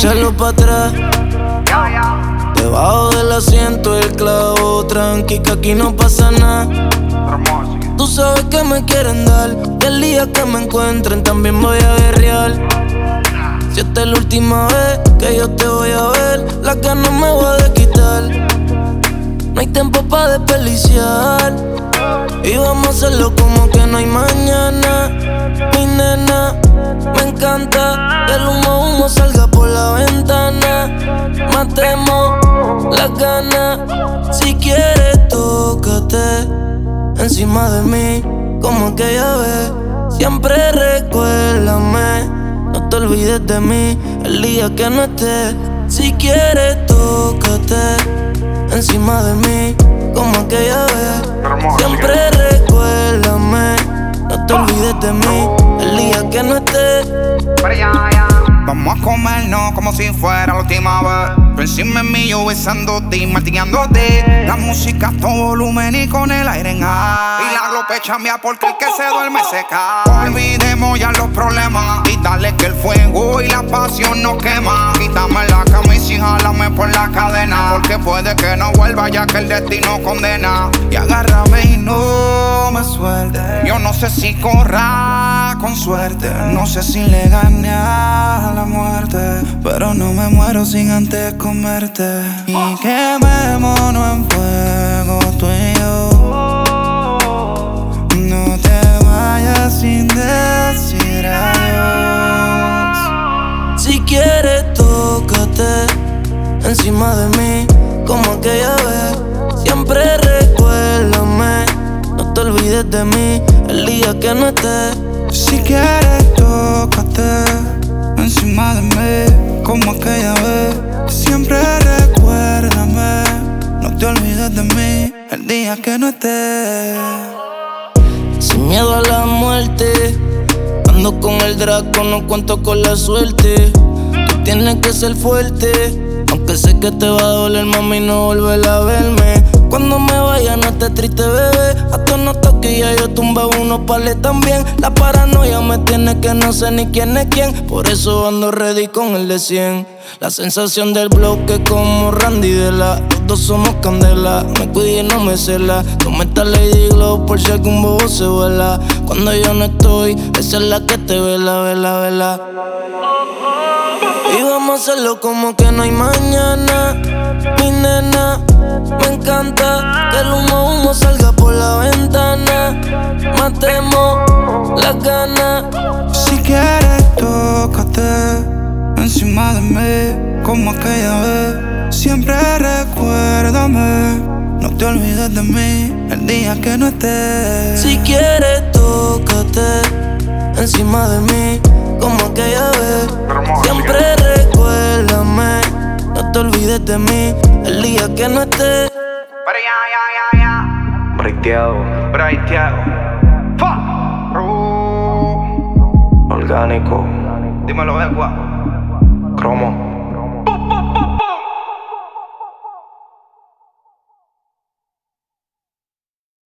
Échalo pa' atrás. Debajo del asiento el clavo, tranqui que aquí no pasa nada. Tú sabes que me quieren dar y el día que me encuentren también voy a guerrear. Si esta es la última vez que yo te voy a ver, las ganas me voy a quitar. No hay tiempo pa' desperdiciar y vamos a hacerlo como que no hay mañana. Mi nena, me encanta que el humo salga por la ventana. Matemos las ganas. Si quieres, tócate encima de mí como aquella vez. Siempre recuérdame, no te olvides de mí el día que no esté. Si quieres, tócate encima de mí como aquella vez. Siempre recuérdame, no te olvides de mí el día que no esté. Vamos a comernos como si fuera la última vez. Tú encima de mí, yo besándote y martillándote. La música a todo volumen y con el aire en high. Y la ropa chambea porque el que se duerme se cae. Olvidemos ya los problemas y dale que el fuego y la pasión nos quema. Quítame la camisa y jálame por la cadena, porque puede que no vuelva ya que el destino condena. Y agárrame y no me suelte. Yo no sé si corra con suerte, no sé si le gane a la muerte, pero no me muero sin antes comerte. Y quemémonos en fuego tú y yo. No te vayas sin decir adiós. Si quieres, tócate encima de mí como aquella vez. Siempre recuérdame, no te olvides de mí el día que no esté. Si quieres, tócate encima de mí como aquella vez. Siempre recuérdame, no te olvides de mí el día que no esté. Sin miedo a la muerte, ando con el Draco, no cuento con la suerte. Tú tienes que ser fuerte, aunque sé que te va a doler, mami, no volver a verme. Cuando me vaya no estés triste, bebé. Hasta unos toques ya yo tumbé unos pales también. La paranoia me tiene que no sé ni quién es quién. Por eso ando ready con el de 100. La sensación del bloque como Randy de la. Los dos somos candela, me cuide y no me cela. Toma esta Lady Glow por si algún bobo se vuela. Cuando yo no estoy, esa es la que te vela, vela, vela. Y vamos a hacerlo como que no hay mañana. Mi nena, me encanta que el humo salga por la ventana. Matemos las ganas. Si quieres, tócate encima de mí como aquella vez. Siempre recuérdame, no te olvides de mí el día que no esté. Si quieres, tócate encima de mí como aquella vez. Siempre recuérdame, no te olvides de mí el día que no esté. Breiteado, orgánico, dímelo, Ecua. cromo.